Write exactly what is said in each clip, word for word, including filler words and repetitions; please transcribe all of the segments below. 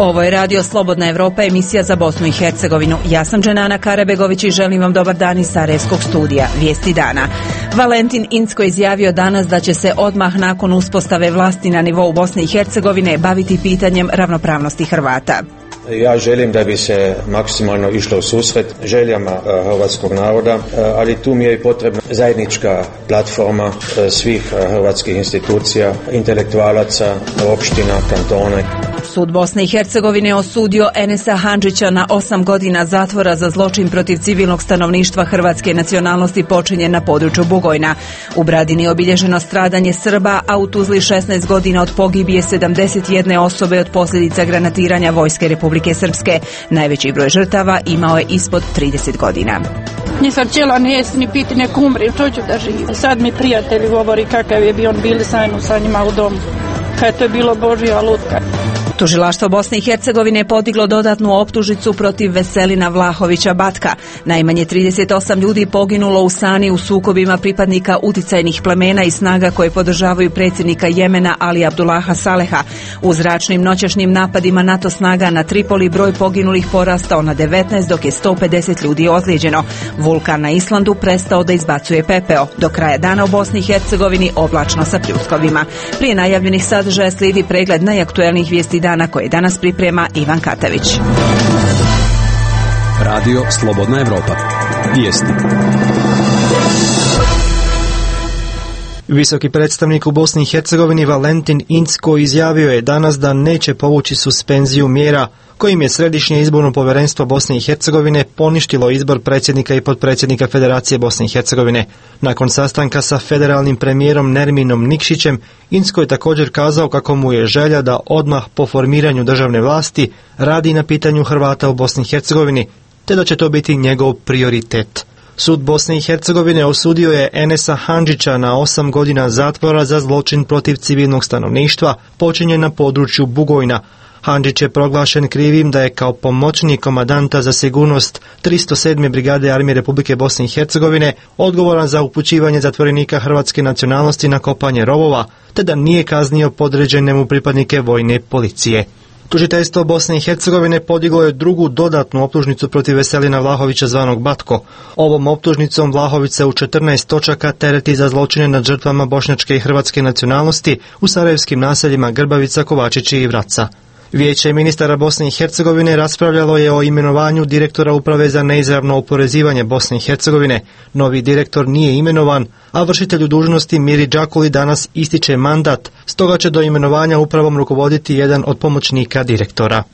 Ovo je Radio Slobodna Evropa, emisija za Bosnu i Hercegovinu. Ja sam Dženana Karabegović i želim vam dobar dan iz Sarajevskog studija. Vijesti dana. Valentin Incko izjavio danas da će se odmah nakon uspostave vlasti na nivou Bosne i Hercegovine baviti pitanjem ravnopravnosti Hrvata. Ja želim da bi se maksimalno išlo u susret željama hrvatskog naroda, ali tu mi je i potrebna zajednička platforma svih hrvatskih institucija, intelektualaca, opština, kantone. Sud Bosne i Hercegovine osudio Enesa Handžića na osam godina zatvora za zločin protiv civilnog stanovništva hrvatske nacionalnosti počinjen na području Bugojna. U Bradini je obilježeno stradanje Srba, a u Tuzli šesnaest godina od pogibije sedamdeset jedne osobe od posljedica granatiranja vojske Republike Srpske. Najveći broj žrtava imao je ispod trideset godina. Nisam htjela ni jesti, ni piti, nek umri, hoću da živim. Sad mi prijatelji govori kakav je bio on, bili sajnu sa njima u domu. Kad to je bilo Božja lutka. Tužilaštvo Bosne i Hercegovine je podiglo dodatnu optužnicu protiv Veselina Vlahovića Batka. Najmanje trideset osam ljudi poginulo u Sani u sukobima pripadnika uticajnih plemena i snaga koje podržavaju predsjednika Jemena Ali Abdullaha Saleha. U zračnim noćašnjim napadima NATO snaga na Tripoli broj poginulih porastao na devetnaest, dok je sto pedeset ljudi ozlijeđeno. Vulkan na Islandu prestao da izbacuje pepeo. Do kraja dana u Bosni i Hercegovini oblačno sa pljuskovima. Prije najavljenih sadržaja slijedi pregled najaktuelnijih vijesti dana koje danas priprema Ivan Katavić. Radio Slobodna Evropa. Vijesti. Visoki predstavnik u Bosni i Hercegovini Valentin Incko izjavio je danas da neće povući suspenziju mjera kojim je Središnje izborno povjerenstvo Bosne i Hercegovine poništilo izbor predsjednika i potpredsjednika Federacije Bosne i Hercegovine. Nakon sastanka sa federalnim premijerom Nerminom Nikšićem, Incko je također kazao kako mu je želja da odmah po formiranju državne vlasti radi na pitanju Hrvata u Bosni i Hercegovini, te da će to biti njegov prioritet. Sud Bosne i Hercegovine osudio je Enesa Handžića na osam godina zatvora za zločin protiv civilnog stanovništva počinjen na području Bugojna. Handžić je proglašen krivim da je kao pomoćnik komandanta za sigurnost tristo sedme brigade armije Republike Bosne i Hercegovine odgovoran za upućivanje zatvorenika hrvatske nacionalnosti na kopanje rovova, te da nije kaznio podređene mu pripadnike vojne policije. Tužiteljstvo Bosne i Hercegovine podiglo je drugu dodatnu optužnicu protiv Veselina Vlahovića zvanog Batko. Ovom optužnicom Vlahović se u četrnaest točaka tereti za zločine nad žrtvama bošnjačke i hrvatske nacionalnosti u sarajevskim naseljima Grbavica, Kovačići i Vraca. Vijeće ministara Bosne i Hercegovine raspravljalo je o imenovanju direktora uprave za neizravno oporezivanje Bosne i Hercegovine. Novi direktor nije imenovan, a vršitelju dužnosti Miri Đakuli danas ističe mandat, stoga će do imenovanja upravom rukovoditi jedan od pomoćnika direktora.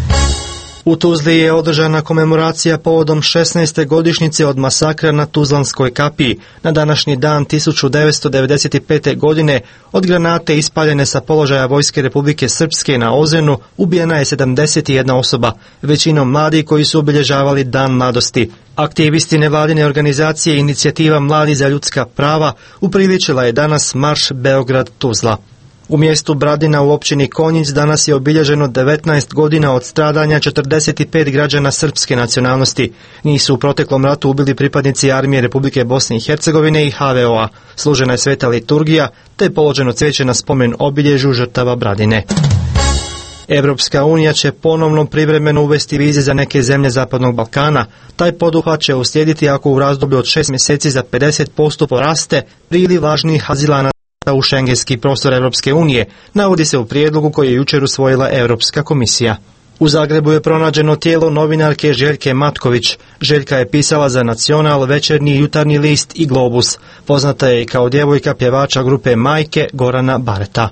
U Tuzli je održana komemoracija povodom šesnaeste godišnjice od masakra na Tuzlanskoj kapiji. Na današnji dan tisuću devetsto devedeset pete. godine od granate ispaljene sa položaja vojske Republike Srpske na Ozrenu ubijena je sedamdeset jedna osoba, većinom mladi koji su obilježavali Dan mladosti. Aktivisti nevladine organizacije Inicijativa Mladi za ljudska prava upriličila je danas marš Beograd-Tuzla. U mjestu Bradina u općini Konjic danas je obilježeno devetnaest godina od stradanja četrdeset pet građana srpske nacionalnosti. Njih su u proteklom ratu ubili pripadnici armije Republike Bosne i Hercegovine i H V O-a. Služena je sveta liturgija, te je položeno cvijeće na spomen obilježju žrtava Bradine. Evropska unija će ponovno privremeno uvesti vize za neke zemlje Zapadnog Balkana. Taj poduhvat će uslijediti ako u razdoblju od šest mjeseci za pedeset posto poraste priliv lažnih azilanata u šengenski prostor Evropske unije, navodi se u prijedlogu koji je jučer usvojila Europska komisija. U Zagrebu je pronađeno tijelo novinarke Željke Matković. Željka je pisala za Nacional, Večernji, Jutarnji list i Globus. Poznata je i kao djevojka pjevača grupe Majke Gorana Bareta.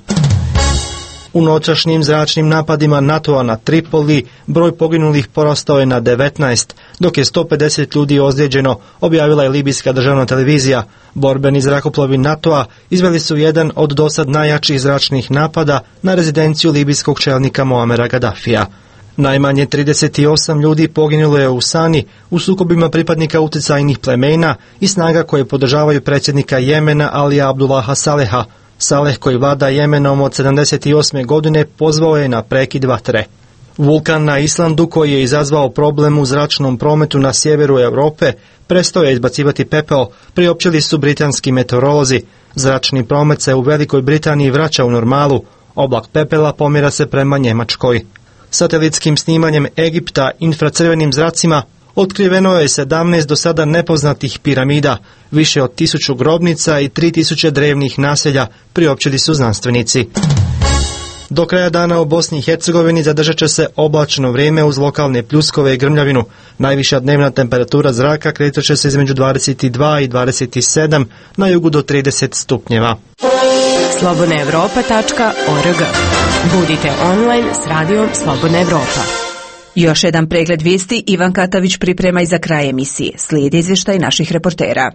U noćašnjim zračnim napadima NATO-a na Tripoli broj poginulih porastao je na devetnaest, dok je sto pedeset ljudi ozlijeđeno, objavila je libijska državna televizija. Borbeni zrakoplovi NATO-a izveli su jedan od dosad najjačih zračnih napada na rezidenciju libijskog čelnika Muamera Gaddafija. Najmanje trideset osam ljudi poginulo je u Sani u sukobima pripadnika uticajnih plemena i snaga koje podržavaju predsjednika Jemena Alija Abdullaha Saleha. Saleh, koji vlada Jemenom od sedamdeset osme. godine, pozvao je na prekid vatre. Vulkan na Islandu, koji je izazvao problem u zračnom prometu na sjeveru Europe, prestao je izbacivati pepeo, priopćili su britanski meteorolozi. Zračni promet se u Velikoj Britaniji vraća u normalu. Oblak pepela pomjera se prema Njemačkoj. Satelitskim snimanjem Egipta infracrvenim zracima otkriveno je sedamnaest do sada nepoznatih piramida, više od tisuću grobnica i tri tisuće drevnih naselja, priopćili su znanstvenici. Do kraja dana u Bosni i Hercegovini zadržat će se oblačno vrijeme uz lokalne pljuskove i grmljavinu. Najviša dnevna temperatura zraka kretat će se između dvadeset dva i dvadeset sedam, na jugu do trideset stupnjeva. slobodna evropa tačka org. Budite online s radijom Slobodna Evropa. Još jedan pregled vijesti Ivan Katavić priprema i za kraj emisije. Slijedi izvještaj naših reportera.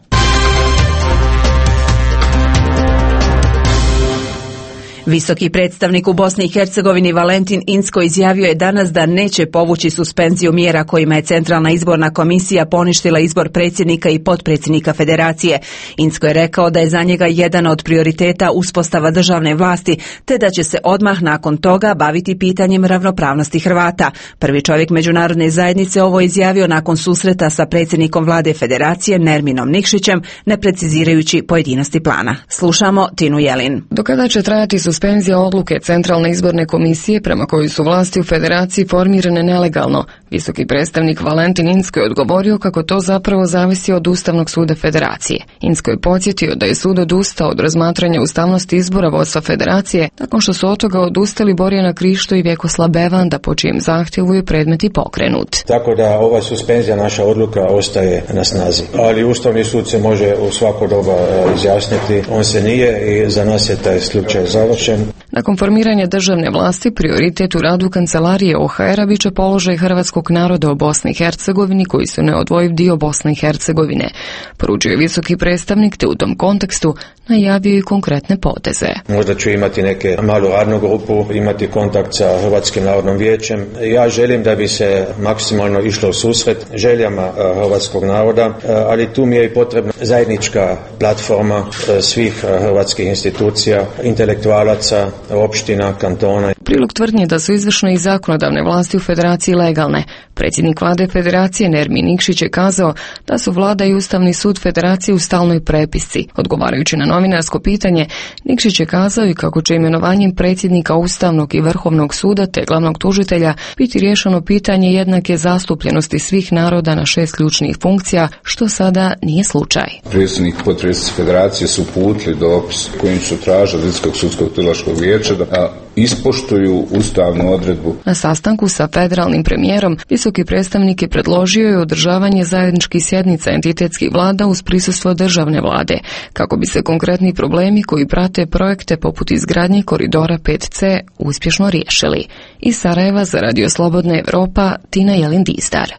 Visoki predstavnik u Bosni i Hercegovini Valentin Incko izjavio je danas da neće povući suspenziju mjera kojima je Centralna izborna komisija poništila izbor predsjednika i potpredsjednika federacije. Incko je rekao da je za njega jedan od prioriteta uspostava državne vlasti, te da će se odmah nakon toga baviti pitanjem ravnopravnosti Hrvata. Prvi čovjek međunarodne zajednice ovo izjavio nakon susreta sa predsjednikom vlade federacije Nerminom Nikšićem, ne precizirajući pojedinosti plana. Slušamo Tinu Jelin. Do kada će trajati suspenzija odluke Centralne izborne komisije prema kojoj su vlasti u federaciji formirane nelegalno? Visoki predstavnik Valentin Incko je odgovorio kako to zapravo zavisi od Ustavnog suda federacije. Incko je podsjetio da je sud odustao od razmatranja ustavnosti izbora vodstva federacije nakon što su od toga odustali Borjana Krišto i Vjekoslav Bevan, da po čijem zahtjevu je predmet i pokrenut. Tako da ova suspenzija, naša odluka, ostaje na snazi. Ali Ustavni sud se može u svako doba izjasniti. On se nije i za nas je taj slučaj završen. Nakon formiranja državne vlasti, prioritet u radu kancelarije O H R-a biće položaj hrvatskog naroda u Bosni i Hercegovini, koji su neodvojiv dio Bosne i Hercegovine. Poručio je visoki predstavnik, te u tom kontekstu najavio i konkretne poteze. Možda ću imati neke malu radnu grupu, imati kontakt sa Hrvatskim narodnom vijećem. Ja želim da bi se maksimalno išlo u susret željama hrvatskog naroda, ali tu mi je i potrebna zajednička platforma svih hrvatskih institucija, intelektualaca, opština, kantona. Prilog tvrdnje da su izvršne i zakonodavne vlasti u federaciji legalne. Predsjednik vlade federacije Nermin Nikšić je kazao da su vlada i Ustavni sud federacije u stalnoj prepisci. Odgovarajući na novinarsko pitanje, Nikšić je kazao i kako će imenovanjem predsjednika Ustavnog i Vrhovnog suda te glavnog tužitelja biti riješeno pitanje jednake zastupljenosti svih naroda na šest ključnih funkcija, što sada nije slučaj. Predsjednik i potpredsjednici federacije su uputili dopis kojim su tražili Visokog sudskog tužilačkog vijeća da ispoštuju ustavnu odredbu. Na sastanku sa federalnim premijerom visoki predstavnik je predložio je održavanje zajedničkih sjednica entitetskih vlada uz prisustvo državne vlade, kako bi se konkretni problemi koji prate projekte poput izgradnje koridora pet ce uspješno riješili. Iz Sarajeva za Radio Slobodna Evropa, Tina Jelin-Distar.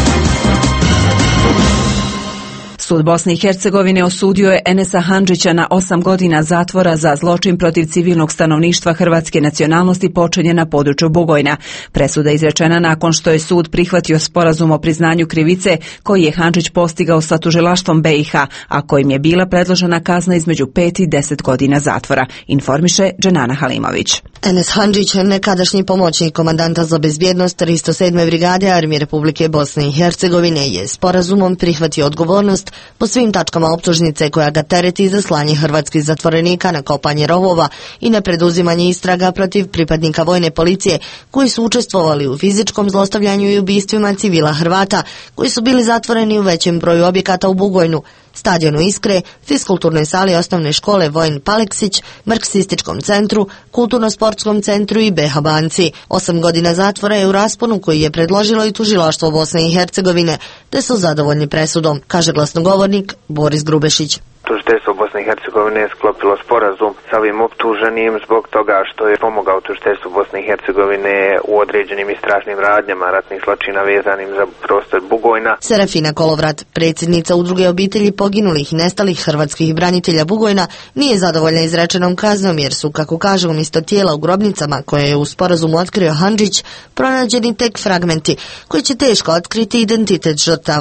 Sud Bosne i Hercegovine osudio je Enesa Handžića na osam godina zatvora za zločin protiv civilnog stanovništva hrvatske nacionalnosti počinjen na području Bugojna. Presuda je izrečena nakon što je sud prihvatio sporazum o priznanju krivice koji je Handžić postigao sa tužilaštvom B i H, a kojim je bila predložena kazna između pet i deset godina zatvora, informiše Dženana Halimović. Enes Handžić, nekadašnji pomoćnik komandanta za bezbjednost tristo sedme brigade Armije Republike Bosne i Hercegovine, je sporazumom prihvatio odgovornost po svim tačkama optužnice koja ga tereti za slanje hrvatskih zatvorenika na kopanje rovova i na preduzimanje istraga protiv pripadnika vojne policije koji su učestvovali u fizičkom zlostavljanju i ubistvima civila Hrvata koji su bili zatvoreni u većem broju objekata u Bugojnu, stadionu Iskre, fiskulturnoj sali osnovne škole Vojin Paleksić, Marksističkom centru, Kulturno-sportskom centru i B H banci. Osam godina zatvora je u rasponu koji je predložilo i tužilaštvo Bosne i Hercegovine, te su zadovoljni presudom, kaže glasnogovornik Boris Grubešić. Tužiteljstvo Bosne i Hercegovine je sklopilo sporazum sa ovim optuženim zbog toga što je pomogao tužiteljstvu Bosne i Hercegovine u određenim istražnim radnjama ratnih zločina vezanim za prostor Bugojna. Serafina Kolovrat, predsjednica udruge obitelji poginulih i nestalih hrvatskih branitelja Bugojna, nije zadovoljna izrečenom kaznom jer su, kako kaže, umjesto tijela u grobnicama koje je u sporazumu otkrio Handžić, pronađeni tek fragmenti koji će teško otkriti identitet žrtava.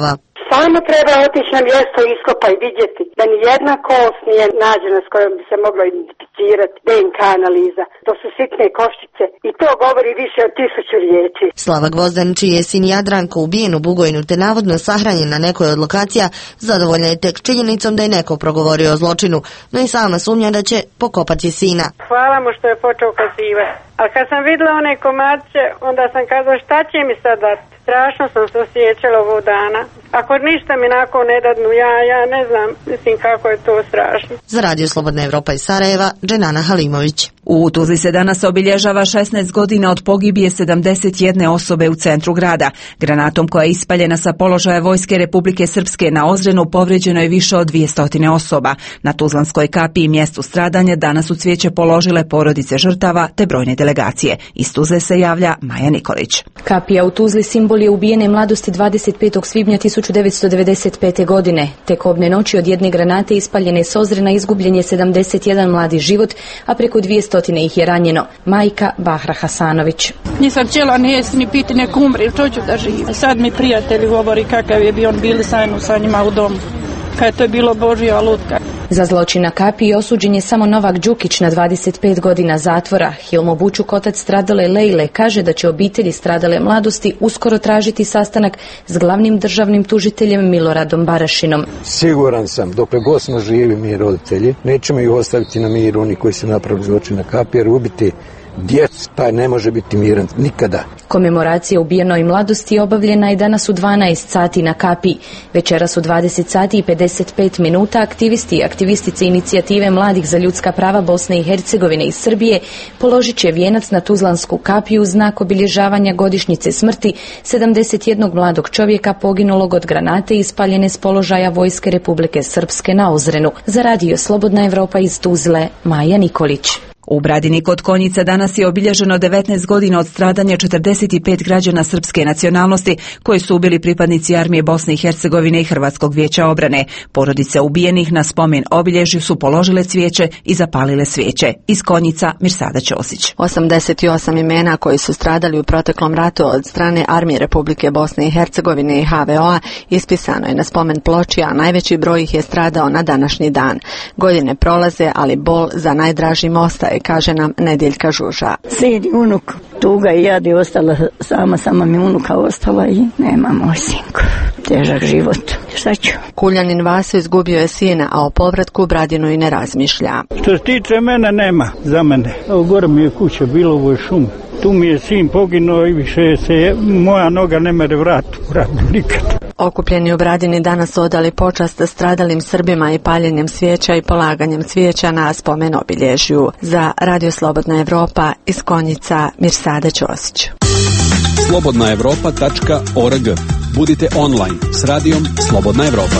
Samo treba otići na mjesto iskopa i vidjeti da ni jedna kost nije nađena s kojom bi se moglo identificirati D N K analiza. To su sitne koščice i to govori više od tisuću riječi. Slava Gvozdan, čiji je sin Jadranko ubijen u Bugojnu te navodno sahranjen na nekoj od lokacija, zadovoljna je tek činjenicom da je neko progovorio o zločinu, no i sama sumnja da će pokopati sina. Hvala mu što je počeo kazivati. A kad sam vidjela one komadće, onda sam kazala šta će mi sad dati. Strašno sam se osjećala ovog dana. Ako ništa mi nakon ne dadnu, ja, ja ne znam, mislim kako je to strašno. Za Radio Slobodna Evropa iz Sarajeva, Dženana Halimović. U Tuzli se danas obilježava šesnaest godina od pogibije sedamdeset jedne osobe u centru grada. Granatom koja je ispaljena sa položaja Vojske Republike Srpske na Ozrenu povrijeđeno je više od dvije stotine osoba. Na Tuzlanskoj kapiji i mjestu stradanja danas su cvijeće položile porodice žrtava te brojne delegacije. Iz Tuzle se javlja Maja Nikolić. Kapija u Tuzli simbol je ubijene mladosti dvadeset petog svibnja tisuću devetsto devedeset pete. godine. Tek kobne noći od jedne granate ispaljene s Ozrena izgubljen je sedamdeset jedan mladi život, a preko dvije stotine ih je ranjeno. Majka Bahra Hasanović. Nisam htjela ni jesti ni piti, nek umri, to ću da živim. Sad mi prijatelji govori kakav je bio on, bili sajno sa njima u domu. Kad to je bilo Božja lutka. Za zločin na kapiji osuđen je samo Novak Đukić na dvadeset pet godina zatvora. Hilmo Bučuk, otac stradale Lejle, kaže da će obitelji stradale mladosti uskoro tražiti sastanak s glavnim državnim tužiteljem Miloradom Barašinom. Siguran sam, dokle god smo živi mi roditelji, nećemo ih ostaviti na miru oni koji su napravili zločin na kapiji, jer ubiti djec pa ne može biti miran nikada. Komemoracija ubijenoj mladosti obavljena je danas u dvanaest sati na kapiji. Večeras u dvadeset sati i pedeset pet minuta aktivisti i aktivistice inicijative mladih za ljudska prava Bosne i Hercegovine i Srbije položit će vijenac na Tuzlansku kapiju u znak obilježavanja godišnjice smrti sedamdeset jednog mladog čovjeka poginulog od granate ispaljene s položaja Vojske Republike Srpske na Ozrenu. Za Radio Slobodna Evropa iz Tuzle, Maja Nikolić. U Bradini kod Konjica danas je obilježeno devetnaest godina od stradanja četrdeset pet građana srpske nacionalnosti koji su ubili pripadnici armije Bosne i Hercegovine i Hrvatskog vijeća obrane. Porodice ubijenih na spomen obilježju su položile cvijeće i zapalile svijeće. Iz Konjica Mirsada Ćosić. osamdeset osam imena koji su stradali u proteklom ratu od strane armije Republike Bosne i Hercegovine i H V O-a ispisano je na spomen ploči, a najveći broj ih je stradao na današnji dan. Godine prolaze, ali bol za najdražim ostaje, kaže nam Nedjeljka Žuža. Sin i unuk, tuga i jad je ostala sama, sama mi unuka ostala i nema moj sinko. Težak život. Šta ću? Kuljanin Vaso izgubio je sina, a o povratku u Bradinu i ne razmišlja. Što se tiče mene, nema za mene. Ovo gore mi je kuća, bilo ovo je šum. Tu mi je sin poginuo i više se moja noga ne mere vrati u Bradinu nikad. Okupljeni u Bradini danas odali počast stradalim Srbima i paljenjem svijeća i polaganjem cvijeća na spomen obilježju. Za Radio Slobodna Evropa iz Konjica Mirsada Ćosić. slobodna evropa tačka org. Budite online s radijom Slobodna Evropa.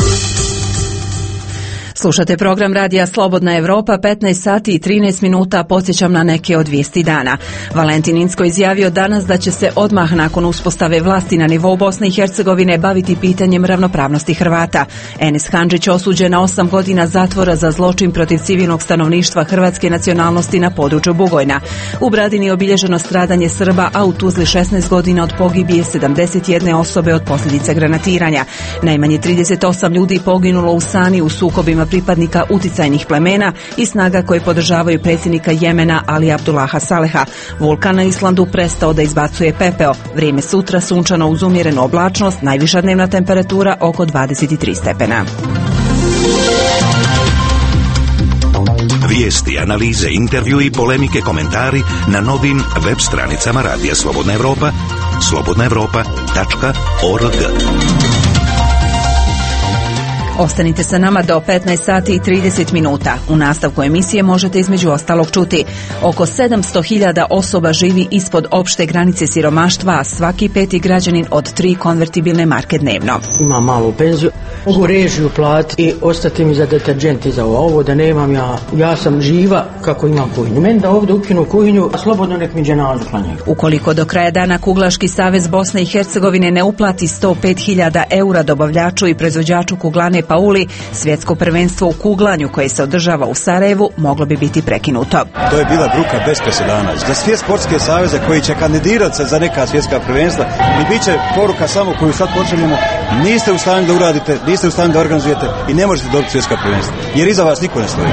Slušate program Radija Slobodna Evropa, petnaest sati i trinaest minuta, podsjećam na neke od vijesti dana. Valentin Incko izjavio danas da će se odmah nakon uspostave vlasti na nivou Bosne i Hercegovine baviti pitanjem ravnopravnosti Hrvata. Enis Handžić osuđen na osam godina zatvora za zločin protiv civilnog stanovništva hrvatske nacionalnosti na području Bugojna. U Bradini je obilježeno stradanje Srba, a u Tuzli šesnaest godina od pogibije sedamdeset jedne osobe od posljedica granatiranja. Najmanje trideset osam ljudi poginulo u Sani u sukobima pripadnika uticajnih plemena i snaga koje podržavaju predsjednika Jemena Ali Abdullaha Saleha. Vulkan na Islandu prestao da izbacuje pepeo. Vrijeme sutra sunčano uz umjerenu oblačnost, najviša dnevna temperatura oko dvadeset tri stepena. Vijesti, analize, intervju i polemike, komentari na novim web stranicama Radija Slobodna Evropa, slobodna evropa tačka org. Ostanite sa nama do petnaest sati i trideset minuta. U nastavku emisije možete između ostalog čuti: oko sedamsto hiljada osoba živi ispod opšte granice siromaštva, a svaki peti građanin od tri konvertibilne marke dnevno. Imam malu penziju, mogu režiju platiti i ostati mi za deterđenti za ovo. Ovo da nemam, ja, ja sam živa kako imam kuhinju. Meni da ovdje ukinu kuhinju, a slobodno nek mi dženazu klanjaju. Ukoliko do kraja dana Kuglaški savez Bosne i Hercegovine ne uplati sto pet hiljada eura dobavljaču i proizvođaču kuglane Pauli, svjetsko prvenstvo u kuglanju koje se održava u Sarajevu moglo bi biti prekinuto. To je bila bruka bez presedana. Za sve sportske saveze koji će kandidirati se za neka svjetska prvenstva i bit će poruka samo koju sad počinjemo niste u stanju da uradite, niste u stanju da organizujete i ne možete dobiti svjetska prvenstva, jer iza vas niko ne stoji.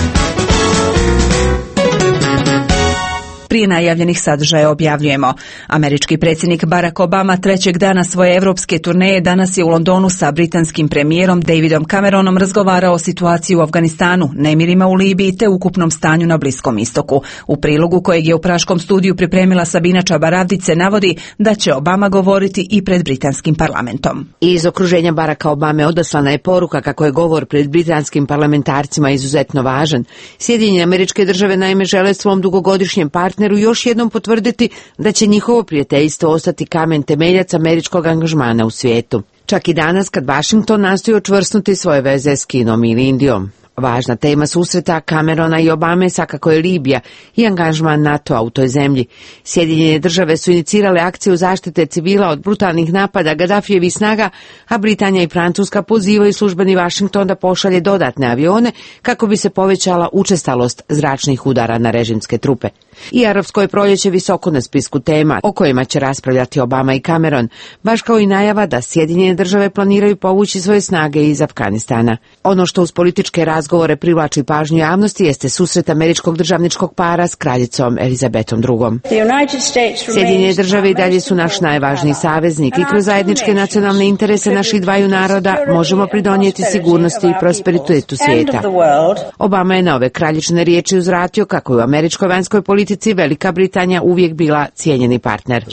Prije najavljenih sadržaja objavljujemo. Američki predsjednik Barack Obama trećeg dana svoje evropske turneje danas je u Londonu sa britanskim premijerom Davidom Cameronom razgovarao o situaciji u Afganistanu, nemirima u Libiji te ukupnom stanju na Bliskom istoku. U prilogu kojeg je u praškom studiju pripremila Sabina Čabaravdić se navodi da će Obama govoriti i pred britanskim parlamentom. Iz okruženja Baracka Obame odaslana je poruka kako je govor pred britanskim parlamentarcima izuzetno važan. Sjedinjene Američke Države naime žele svom dugogodišnjem partneru još jednom potvrditi da će njihovo prijateljstvo ostati kamen temeljac američkog angažmana u svijetu. Čak i danas kad Washington nastoji očvrsnuti svoje veze s Kinom ili Indijom. Važna tema susreta Camerona i Obame svakako je Libija i angažman NATO-a u toj zemlji. Sjedinjene Države su inicirale akciju zaštite civila od brutalnih napada Gaddafijevih snaga, a Britanija i Francuska pozivaju službeni Washington da pošalje dodatne avione kako bi se povećala učestalost zračnih udara na režimske trupe. I arapsko je proljeće visoko na spisku tema o kojima će raspravljati Obama i Cameron, baš kao i najava da Sjedinjene Države planiraju povući svoje snage iz Afganistana. Ono što uz političke razgovore privlači pažnju javnosti jeste susret američkog državničkog para s kraljicom Elizabetom drugom. Sjedinjene Države i dalje su naš najvažniji saveznik i kroz zajedničke nacionalne interese naših dvaju naroda možemo pridonijeti sigurnosti i prosperitetu svijeta. Obama je na ove kraljične riječi uzvratio kako je u američkoj vanjskoj politici Velika Britanija uvijek bila cijenjeni partner.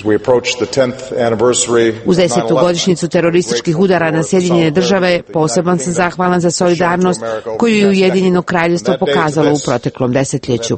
Uz desetu godišnjicu terorističkih udara na Sjedinjene Države poseban sam zahvalan za solidarnost koju je Ujedinjeno kraljevstvo pokazalo u proteklom desetljeću.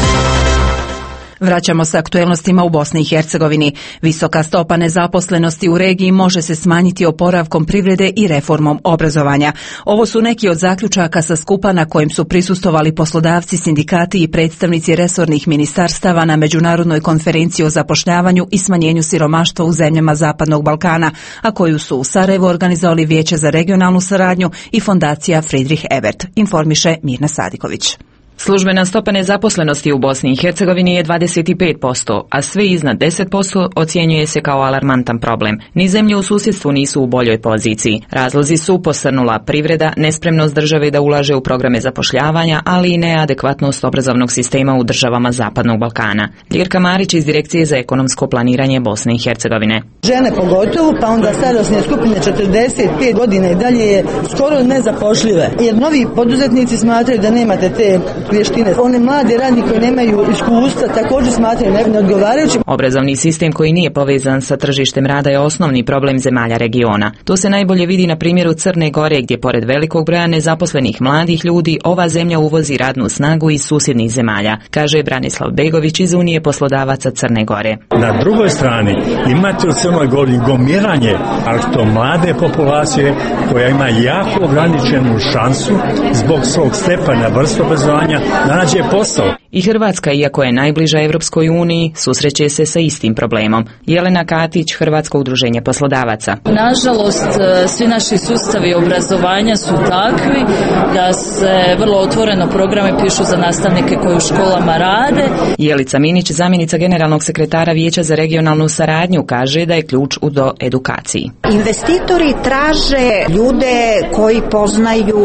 Vraćamo se aktuelnostima u Bosni i Hercegovini. Visoka stopa nezaposlenosti u regiji može se smanjiti oporavkom privrede i reformom obrazovanja. Ovo su neki od zaključaka sa skupa na kojem su prisustvovali poslodavci, sindikati i predstavnici resornih ministarstava na Međunarodnoj konferenciji o zapošljavanju i smanjenju siromaštva u zemljama Zapadnog Balkana, a koju su u Sarajevu organizovali Vijeće za regionalnu saradnju i fondacija Friedrich Ebert, informiše Mirna Sadiković. Službena stopa nezaposlenosti u Bosni i Hercegovini je dvadeset pet posto, a sve iznad deset posto ocjenjuje se kao alarmantan problem. Ni zemlje u susjedstvu nisu u boljoj poziciji. Razlozi su posrnula privreda, nespremnost države da ulaže u programe zapošljavanja, ali i neadekvatnost obrazovnog sistema u državama Zapadnog Balkana. Ljirka Marić iz Direkcije za ekonomsko planiranje Bosne i Hercegovine. Žene pogotovo, pa onda starosne skupine četrdeset pet godina i dalje je skoro nezapošljive, jer novi poduzetnici smatraju da nemate te vještine. One mlade radnike koji nemaju iskustva također smatraju neodgovarajućim. Obrazovni sistem koji nije povezan sa tržištem rada je osnovni problem zemalja regiona. To se najbolje vidi na primjeru Crne Gore, gdje pored velikog broja nezaposlenih mladih ljudi ova zemlja uvozi radnu snagu iz susjednih zemalja, kaže Branislav Begović iz Unije poslodavaca Crne Gore. Na drugoj strani imate u Crnoj Gori gomiranje, ali to mlade populacije koja ima jako ograničenu šansu zbog svog stepena vrste obrazovanja da nađe posao. I Hrvatska, iako je najbliža Evropskoj uniji, susreće se sa istim problemom. Jelena Katić, Hrvatsko udruženje poslodavaca. Nažalost, svi naši sustavi obrazovanja su takvi da se vrlo otvoreno programe pišu za nastavnike koji u školama rade. Jelica Minić, zamjenica generalnog sekretara Vijeća za regionalnu saradnju, kaže da je ključ u do edukaciji. Investitori traže ljude koji poznaju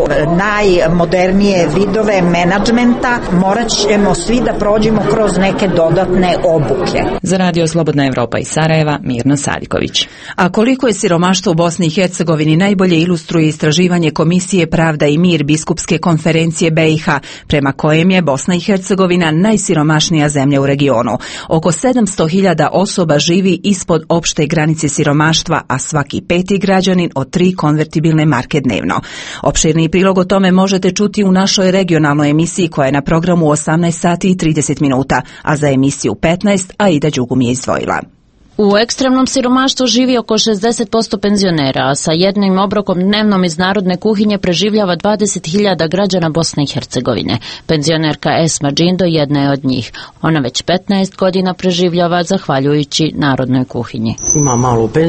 najmodernije vidove menadžmenta. Morat ćemo svi da prođemo kroz neke dodatne obuke. Za Radio Slobodna Evropa iz Sarajeva, Mirna Sadiković. A koliko je siromaštvo u Bosni i Hercegovini najbolje ilustruje istraživanje Komisije Pravda i mir Biskupske konferencije B i H, prema kojem je Bosna i Hercegovina najsiromašnija zemlja u regionu. Oko sedamsto hiljada osoba živi ispod opšte granice siromaštva, a svaki peti građanin od tri konvertibilne marke dnevno. Opširni prilog o tome možete čuti u našoj regionalnoj emisiji koja je na programu osamnaest sati i trideset minuta, a za emisiju petnaest Aida Đugum je izdvojila. U ekstremnom siromaštvu živi oko šezdeset posto penzionera, a sa jednim obrokom dnevnom iz narodne kuhinje preživljava dvadeset hiljada građana Bosne i Hercegovine. Penzionerka Esma Džindo jedna je od njih. Ona već petnaest godina preživljava zahvaljujući narodnoj kuhinji. Ima malu penziju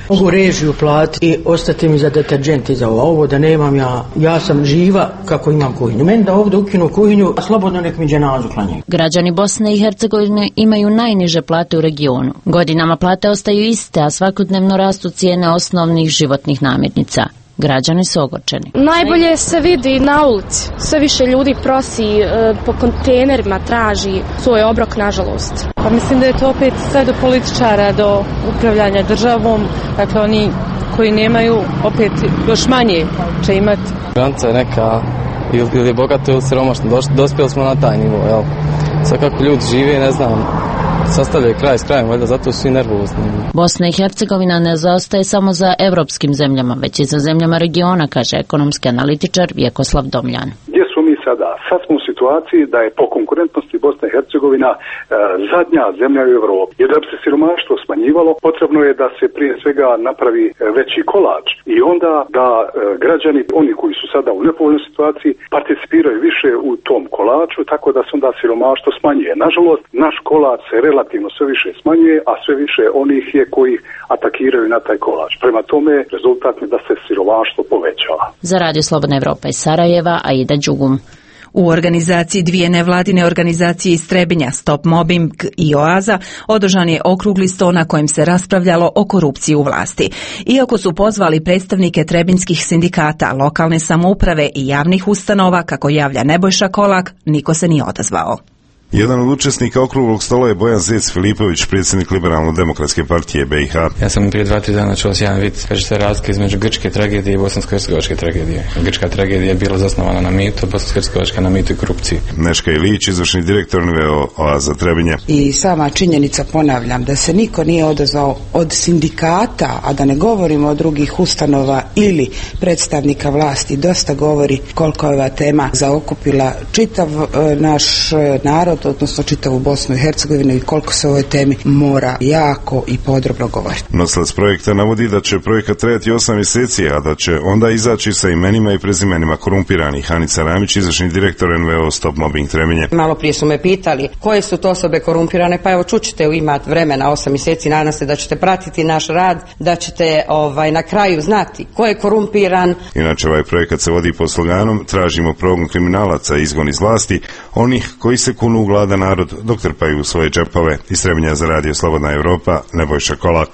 Mogu režiju platiti i ostati mi za deterđenti za ovo. Ovo da nemam ja, ja sam živa kako imam kuhinju. Meni da ovdje ukinu kuhinju, a slobodno nek mi dženazu klanjaju. Građani Bosne i Hercegovine imaju najniže plate u regionu. Godinama plate ostaju iste, a svakodnevno rastu cijene osnovnih životnih namirnica. Građani su ogorčeni. Najbolje se vidi na ulici. Sve više ljudi prosi, e, po kontejnerima traži svoj obrok, nažalost. Pa mislim da je to opet sve do političara, do upravljanja državom. Dakle, oni koji nemaju, opet još manje će imati. Granica je neka, ili, ili je bogato ili siromašno. Dospjeli smo na taj nivo, jel? Sad kako ljudi žive, ne znam, sastavljaju kraj s krajem, valjda zato su i nervozni. Bosna i Hercegovina ne zaostaje samo za evropskim zemljama, već i za zemljama regiona, kaže ekonomski analitičar Vjekoslav Domljan. Gdje smo mi sada? Sad smo u situaciji da je po konkurentnosti Bosna i Hercegovina e, zadnja zemlja u Evropi. Jer da bi se siromaštvo smanjivalo, potrebno je da se prije svega napravi veći kolač i onda da e, građani, oni koji su sada u nepovoljnoj situaciji, participiraju više u tom kolaču, tako da se onda siromaštvo smanjuje. Nažalost, naš kolač se relativno sve više smanjuje, a sve više onih je koji atakiraju na taj kolač. Prema tome, rezultat je da se siromaštvo povećava. Za Radio Slobodna Evropa iz Sarajeva, Aida Đugum. U organizaciji dvije nevladine organizacije iz Trebinja, Stop Mobbing i Oaza, održan je okrugli sto na kojem se raspravljalo o korupciji u vlasti. Iako su pozvali predstavnike trebinskih sindikata, lokalne samouprave i javnih ustanova, kako javlja Nebojša Kolak, niko se nije odazvao. Jedan od učesnika okruglog stola je Bojan Zec Filipović, predsjednik Liberalno-demokratske partije B i H. Ja sam prije dva, tri dana čuo sjajan vic, kaže se razlika između grčke tragedije i bosansko-hercegovačke tragedije. Grčka tragedija je bila zasnovana na mitu, bosansko-hercegovačka na mitu i korupciji. Neška Ilić, izvršni direktor N V O Oaza Trebinje. I sama činjenica, ponavljam, da se niko nije odazvao od sindikata, a da ne govorimo od drugih ustanova ili predstavnika vlasti, dosta govori koliko je ova tema zaokupila čitav e, naš narod, odnosno čitavu Bosnu i Hercegovinu i koliko se o ovoj temi mora jako i podrobno govoriti. Nosilac projekta navodi da će projekat trajati osam mjeseci, a da će onda izaći sa imenima i prezimenima korumpiranih. Anica Ramić, izvršni direktor N V O Stop Mobbing Trebinje. Malo prije su me pitali koje su to osobe korumpirane, pa evo čućete, imati vremena osam mjeseci, nadam se da ćete pratiti naš rad, da ćete ovaj, na kraju znati ko je korumpiran. Inače, ovaj projekat se vodi pod sloganom Tražimo progon kriminalaca i izgon iz vlasti, onih koji se kunu u gladan narod dok trpaju u svoje džepove. Iz Trebinja za Radio Slobodna Evropa, Nebojša Kolak.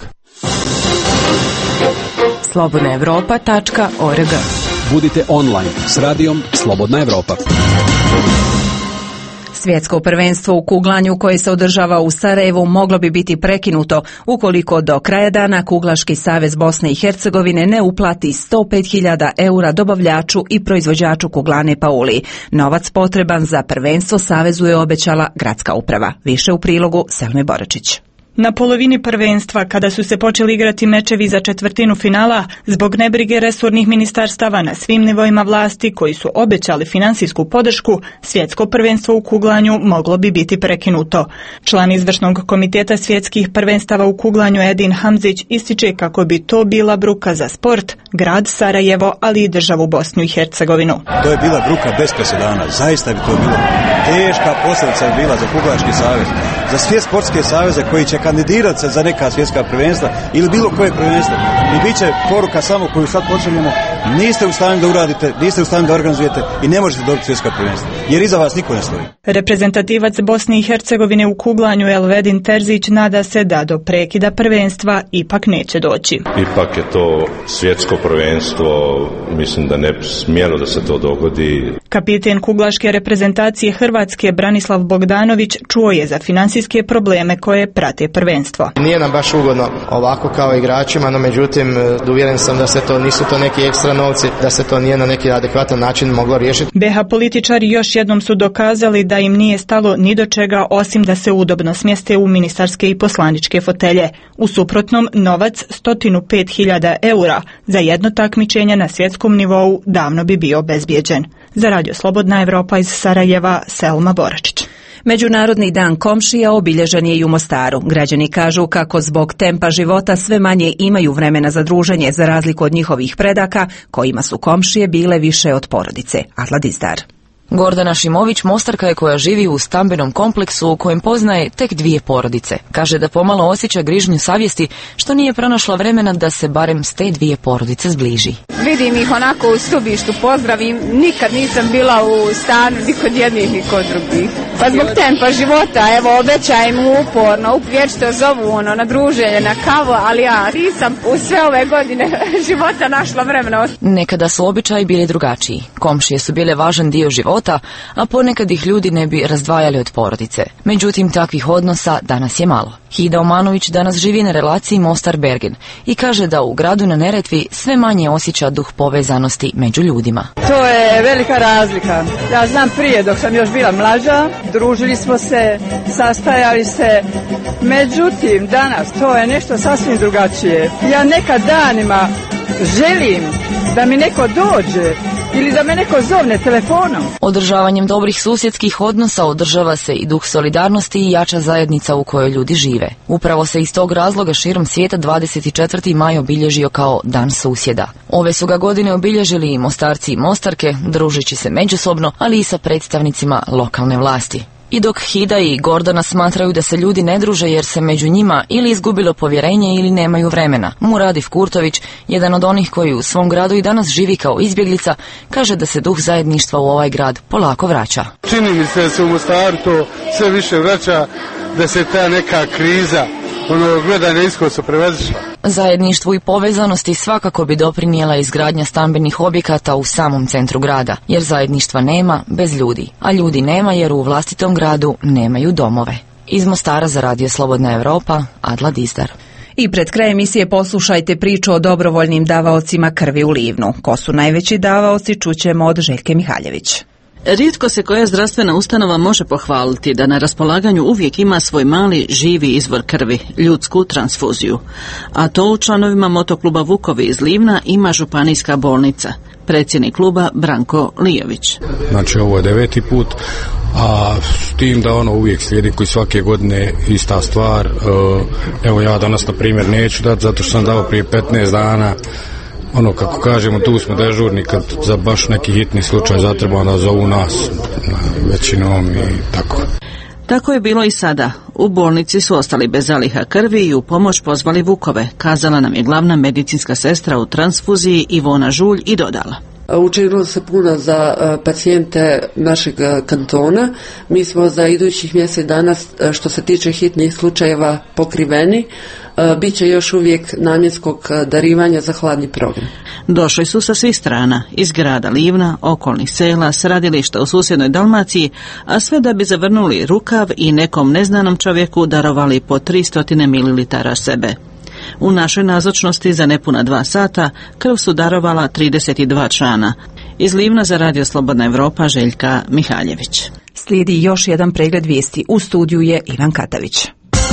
slobodna evropa tačka org. Budite online s radijom Slobodna Evropa. Svjetsko prvenstvo u kuglanju koje se održava u Sarajevu moglo bi biti prekinuto ukoliko do kraja dana Kuglaški savez Bosne i Hercegovine ne uplati sto pet hiljada eura dobavljaču i proizvođaču kuglane Pauli. Novac potreban za prvenstvo savezu je obećala gradska uprava. Više u prilogu Selme Boračić. Na polovini prvenstva, kada su se počeli igrati mečevi za četvrtinu finala, zbog nebrige resornih ministarstava na svim nivoima vlasti koji su obećali finansijsku podršku, svjetsko prvenstvo u kuglanju moglo bi biti prekinuto. Član izvršnog komiteta svjetskih prvenstava u kuglanju Edin Hamzić ističe kako bi to bila bruka za sport, grad Sarajevo, ali i državu Bosnu i Hercegovinu. To je bila bruka bez presedana, zaista bi to bilo. Teška posljedica je bila za Kuglaški savez, za sve sportske saveze koji će kandidirati se za neka svjetska prvenstva ili bilo koje prvenstvo. I bit će poruka samo koju sad počinjemo, niste u stanju da uradite, niste u stanju da organizujete i ne možete dobiti svjetska prvenstva, jer iza vas niko ne stoji. Reprezentativac Bosne i Hercegovine u kuglanju Elvedin Terzić nada se da do prekida prvenstva ipak neće doći. Ipak je to svjetsko prvenstvo, mislim da ne smjelo da se to dogodi. Kapiten kuglaške reprezentacije Hrvatske Branislav Bogdanović čuo je za finansijske probleme koje prate prvenstvo. Nije nam baš ugodno ovako kao igračima, no međutim uvjeren sam da se to nisu to neki ekstra novci, da se to nije na neki adekvatan način moglo riješiti. B H političari još jednom su dokazali da im nije stalo ni do čega osim da se udobno smjeste u ministarske i poslaničke fotelje. U suprotnom, novac sto pet hiljada eura za jedno takmičenje na svjetskom nivou davno bi bio obezbijeđen. Za Radio Slobodna Evropa iz Sarajeva, Selma Boračić. Međunarodni dan komšija obilježen je i u Mostaru. Građani kažu kako zbog tempa života sve manje imaju vremena za druženje, za razliku od njihovih predaka, kojima su komšije bile više od porodice. Atla Dizdar. Gordana Šimović mostarka je koja živi u stambenom kompleksu u kojem poznaje tek dvije porodice. Kaže da pomalo osjeća grižnju savjesti što nije pronašla vremena da se barem s te dvije porodice zbliži. Vidim ih onako u stubištu, pozdravim, nikad nisam bila u stanu ni kod jednih ni kod drugih. Pa zbog tempa života, evo, obećajem uporno, vječito zovu ono, na druženje, na kavu, ali ja nisam u sve ove godine života našla vremena. Nekada su običaji bili drugačiji. Komšije su bile važan dio života, a ponekad ih ljudi ne bi razdvajali od porodice. Međutim, takvih odnosa danas je malo. Hida Omanović danas živi na relaciji Mostar-Bergen i kaže da u gradu na Neretvi sve manje osjeća duh povezanosti među ljudima. To je velika razlika. Ja znam prije dok sam još bila mlađa, družili smo se, sastajali se, međutim danas to je nešto sasvim drugačije. Ja nekad danima želim da mi neko dođe ili da me neko zovne telefonom. Održavanjem dobrih susjedskih odnosa održava se i duh solidarnosti i jača zajednica u kojoj ljudi žive. Upravo se iz tog razloga širom svijeta dvadeset četvrti maj obilježio kao Dan susjeda. Ove su ga godine obilježili i Mostarci i Mostarke, družeći se međusobno, ali i sa predstavnicima lokalne vlasti. I dok Hida i Gordana smatraju da se ljudi ne druže jer se među njima ili izgubilo povjerenje ili nemaju vremena, Muradif Kurtović, jedan od onih koji u svom gradu i danas živi kao izbjeglica, kaže da se duh zajedništva u ovaj grad polako vraća. Čini mi se da se u Mostaru to sve više vraća, da se ta neka kriza, ono gledanje iskosa prevazišla. Zajedništvu i povezanosti svakako bi doprinijela izgradnja stambenih objekata u samom centru grada, jer zajedništva nema bez ljudi, a ljudi nema jer u vlastitom gradu nemaju domove. Iz Mostara za Radio Slobodna Evropa, Adla Dizdar. I pred kraj emisije poslušajte priču o dobrovoljnim davaocima krvi u Livnu. Ko su najveći davaoci, čućemo od Željke Mihaljević. Rijetko se koja zdravstvena ustanova može pohvaliti da na raspolaganju uvijek ima svoj mali živi izvor krvi, ljudsku transfuziju. A to u članovima motokluba Vukovi iz Livna ima županijska bolnica. Predsjednik kluba Branko Lijović. Znači ovo je deveti put, a s tim da ono uvijek slijedi koji svake godine ista stvar. Evo ja danas na primjer neću dati zato što sam dao prije petnaest dana. Ono, kako kažemo, tu smo dežurni kad za baš neki hitni slučaj zatreba da zovu nas većinom i tako. Tako je bilo i sada. U bolnici su ostali bez zaliha krvi i u pomoć pozvali Vukove, kazala nam je glavna medicinska sestra u transfuziji Ivona Žulj i dodala. Učinilo se puno za pacijente našeg kantona. Mi smo za idućih mjesec dana što se tiče hitnih slučajeva pokriveni. Biće još uvijek namjenskog darivanja za hladni program. Došli su sa svih strana, iz grada Livna, okolnih sela, s radilišta u susjednoj Dalmaciji, a sve da bi zavrnuli rukav i nekom neznanom čovjeku darovali po tristo mililitara sebe. U našoj nazočnosti za nepuna dva sata krv su darovala trideset dva člana. Iz Livna za Radio Slobodna Evropa, Željka Mihaljević. Slijedi još jedan pregled vijesti. U studiju je Ivan Katavić.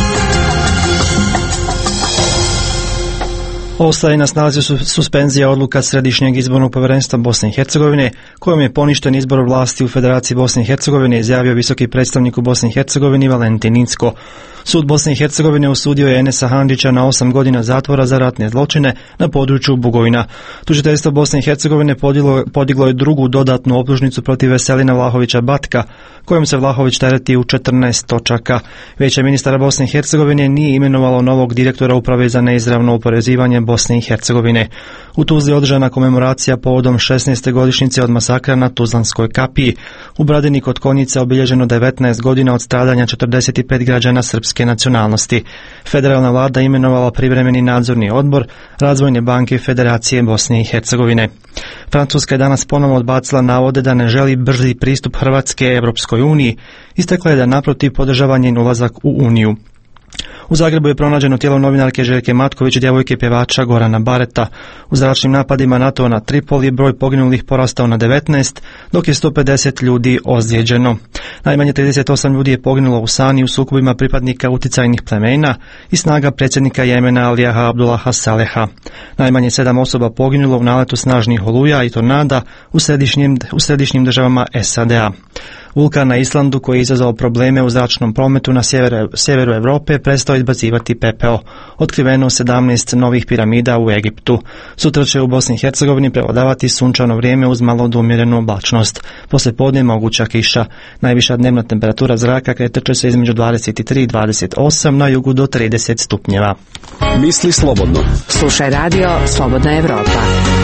Ostaje na snazi suspenzija odluka Središnjeg izbornog povjerenstva Bosne i Hercegovine, kojom je poništen izbor vlasti u Federaciji Bosne i Hercegovine, izjavio visoki predstavnik u Bosni i Hercegovini Valentin Incko. Sud Bosne i Hercegovine osudio je Enesa Handžića na osam godina zatvora za ratne zločine na području Bugojna. Tužiteljstvo Bosne i Hercegovine podiglo, podiglo je drugu dodatnu optužnicu protiv Veselina Vlahovića Batka, kojom se Vlahović tereti u četrnaest točaka. Vijeće ministara Bosne i Hercegovine nije imenovalo novog direktora uprave za neizravno oporezivanje Bosne i Hercegovine. U Tuzli je održana komemoracija povodom šesnaeste godišnjice od masakra na Tuzlanskoj kapiji. U Bradini kod Konjice obilježeno devetnaest godina od stradanja četrdeset pet građana srpske nacionalnosti. Federalna vlada imenovala privremeni nadzorni odbor Razvojne banke Federacije Bosne i Hercegovine. Francuska je danas ponovno odbacila navode da ne želi brzi pristup Hrvatske Europskoj uniji. Istakla je da naprotiv podržava njen ulazak u Uniju. U Zagrebu je pronađeno tijelo novinarke Željke Matković i djevojke pjevača Gorana Bareta. U zračnim napadima NATO na Tripoli broj poginulih porastao na devetnaest, dok je sto pedeset ljudi ozlijeđeno. Najmanje trideset osam ljudi je poginulo u Sani u sukobima pripadnika uticajnih plemena i snaga predsjednika Jemena Alijaha Abdullaha Saleha. Najmanje sedam osoba poginulo u naletu snažnih oluja i tornada u središnjim, u središnjim državama S A D A. Vulkan na Islandu, koji je izazvao probleme u zračnom prometu na sjeveru, sjeveru Europe, prestao izbacivati pepeo. Otkriveno sedamnaest novih piramida u Egiptu. Sutra će u Bosni i Hercegovini prevladavati sunčano vrijeme uz malo do umjerenu oblačnost. Poslije podne moguća kiša. Najviša dnevna temperatura zraka kretat će se između dvadeset tri i dvadeset osam, na jugu do trideset stupnjeva. Misli slobodno. Slušaj radio Slobodna Evropa.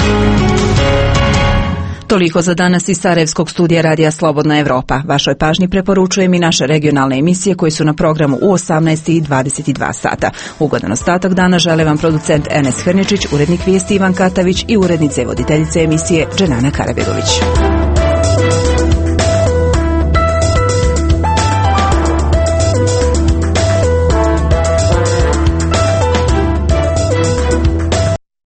Toliko za danas iz Sarajevskog studija radija Slobodna Evropa. Vašoj pažnji preporučujem i naše regionalne emisije koje su na programu u osamnaest i dvadeset dva sata. Ugodan ostatak dana žele vam producent Enes Hrničić, urednik vijesti Ivan Katavić i urednice i voditeljice emisije Dženana Karabegović.